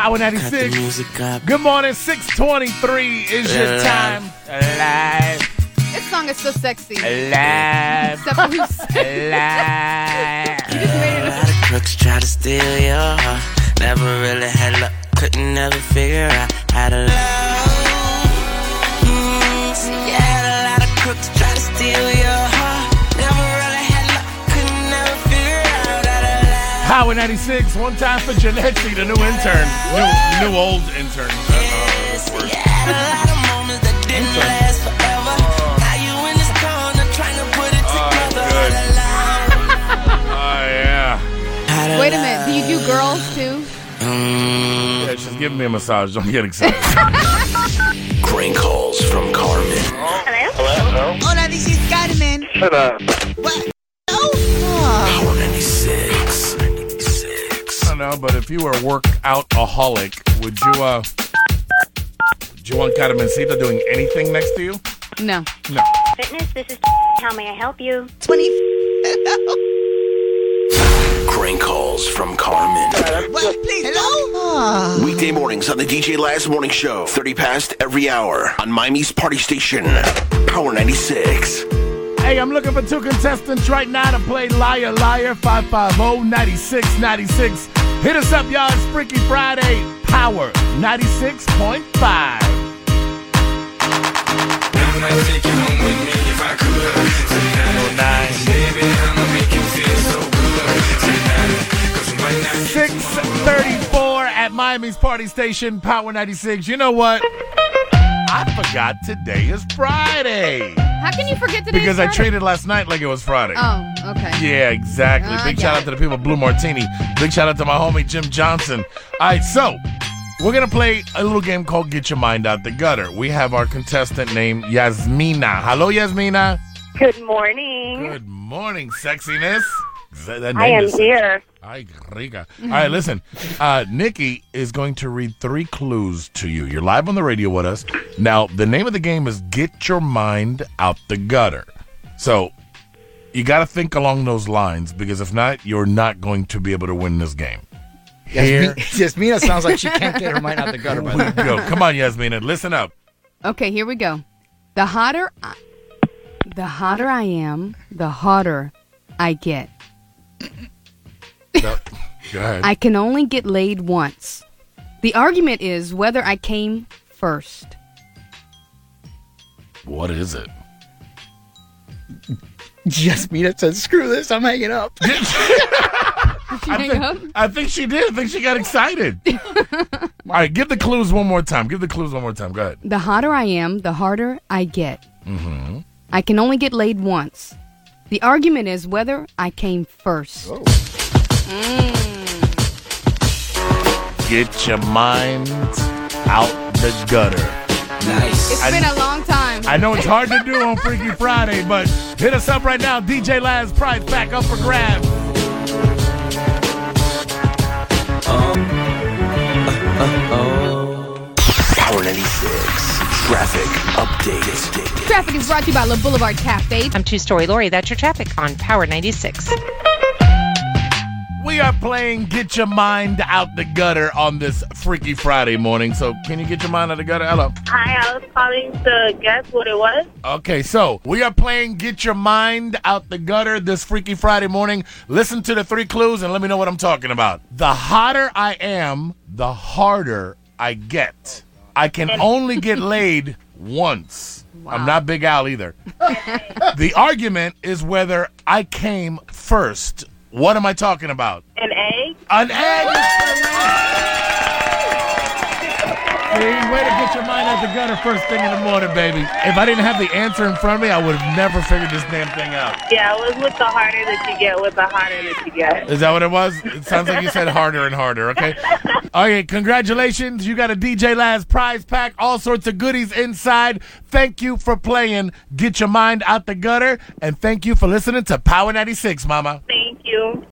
Power 96. Good morning, 6:23 is your time. Alive. This song is so sexy. Alive. Except when you say Alive. you just made it. A lot of crooks try to steal your heart. Never really had luck. Couldn't never figure out how to love. Yeah, a lot of crooks try to steal your heart. Never really had luck. Couldn't never figure out how to love. Power 96. One time for Janetti, the new intern. New old intern. Yes, yeah, a lot of moments that didn't last forever. Now you in this corner trying to put it together. good. How Oh, yeah. to Wait a minute. Do you do girls too? Yeah, she's giving me a massage. Don't get excited. Prank calls from Carmen. Hola, this is Carmen. Shut up. What? Power 96. I don't know, but if you were a workout-aholic, would you want Carmencita doing anything next to you? No. No. Fitness, this is how may I help you? 20. Prank calls from Carmen. What? Please, hello? Weekday mornings on the DJ Laz Morning Show. 30 past every hour on Miami's Party Station. Power 96. Hey, I'm looking for 2 contestants right now to play Liar Liar 550-9696. Hit us up, y'all. It's Freaky Friday. Power 96.5. Six 6:34 at Miami's Party Station, Power 96. You know what? I forgot today is Friday. How can you forget today? Because I treated last night like it was Friday. Oh, okay. Yeah, exactly. I Big got shout out it. to the people of Blue Martini. Big shout out to my homie Jim Johnson. All right, so we're going to play a little game called Get Your Mind Out the Gutter. We have our contestant named Yasmina. Hello, Yasmina. Good morning. Good morning, sexiness. That I name am is- here. Ay, rica. All right, listen. Nikki is going to read 3 clues to you. You're live on the radio with us. Now, the name of the game is Get Your Mind Out the Gutter. So, you got to think along those lines, because if not, you're not going to be able to win this game. Here Yasmina sounds like she can't get her mind out the gutter. By the we way. go. Come on, Yasmina. Listen up. Okay, here we go. The hotter I am, the harder I get. Go ahead. I can only get laid once. The argument is whether I came first. What is it? Yasmina said, "Screw this, I'm hanging up." Did you hang up? I think she did. I think she got excited. All right, give the clues one more time. Go ahead. The hotter I am, the harder I get. Mm-hmm. I can only get laid once. The argument is whether I came first. Oh. Get your mind out the gutter. Nice. It's been a long time. I know it's hard to do on Freaky Friday, but hit us up right now. DJ Laz prize back up for grabs. Power 96. Traffic update. Traffic is brought to you by La Boulevard Cafe. I'm Two-Story Lori. That's your traffic on Power 96. We are playing Get Your Mind Out the Gutter on this Freaky Friday morning. So can you get your mind out the gutter? Hello. Hi, I was calling to guess what it was. Okay, so we are playing Get Your Mind Out the Gutter this Freaky Friday morning. Listen to the 3 clues and let me know what I'm talking about. The hotter I am, the harder I get. I can only get laid once. Wow. I'm not Big Al either. The argument is whether I came first. What am I talking about? An egg? An egg! See, way to get your mind out the gutter first thing in the morning, baby. If I didn't have the answer in front of me, I would have never figured this damn thing out. Yeah, it was with the harder that you get, with the harder that you get. Is that what it was? It sounds like you said harder and harder, okay? Okay, congratulations. You got a DJ Laz prize pack, all sorts of goodies inside. Thank you for playing Get Your Mind Out the Gutter, and thank you for listening to Power 96, Mama. Thank you.